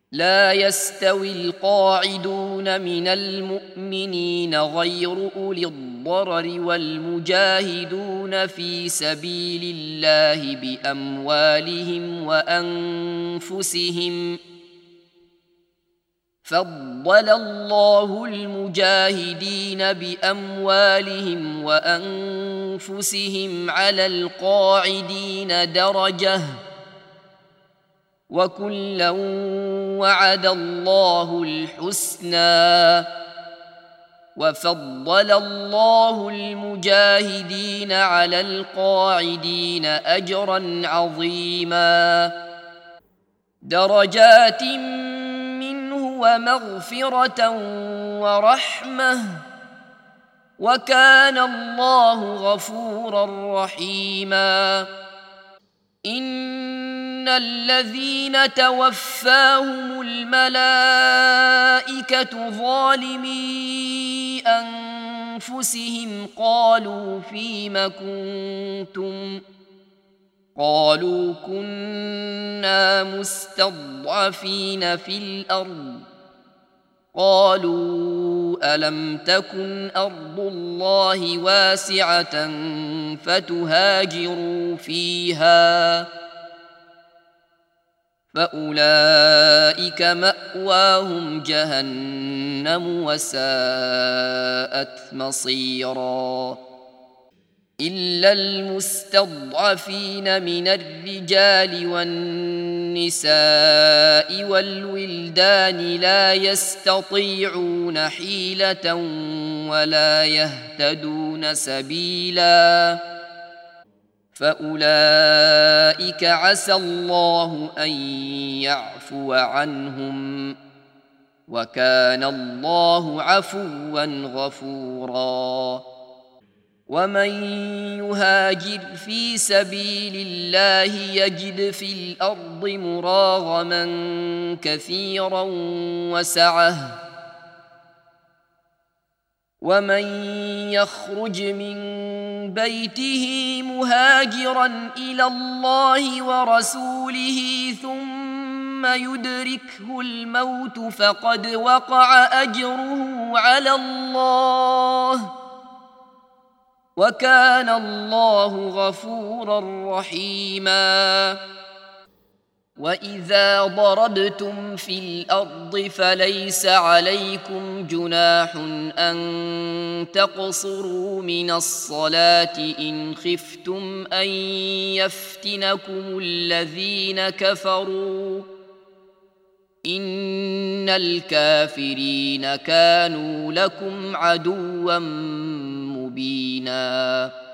لا يستوي القاعدون من المؤمنين غير أولي الضرر والمجاهدون في سبيل الله بأموالهم وأنفسهم. فضل الله المجاهدين بأموالهم وأنفسهم على القاعدين درجة، وكلا وعد الله الحسنى، وفضل الله المجاهدين على القاعدين أجرا عظيما، درجات منه ومغفرة ورحمة، وكان الله غفورا رحيما. إن الذين توفاهم الملائكة ظالمي أنفسهم قالوا فيم كنتم؟ قالوا كنا مستضعفين في الأرض. قالوا ألم تكن أرض الله واسعة فتهاجروا فيها؟ فأولئك مأواهم جهنم وساءت مصيرا. إلا المستضعفين من الرجال والنساء والولدان لا يستطيعون حيلة ولا يهتدون سبيلا، فأولئك عسى الله أن يعفو عنهم، وكان الله عفوا غفورا. ومن يهاجر في سبيل الله يجد في الأرض مراغما كثيرا وسعة، ومن يخرج من بيته مهاجرا إلى الله ورسوله ثم يدركه الموت فقد وقع أجره على الله، وكان الله غفورا رحيما. وإذا ضربتم في الأرض فليس عليكم جناح أن تقصروا من الصلاة إن خفتم أن يفتنكم الذين كفروا، إن الكافرين كانوا لكم عدوا مبينا.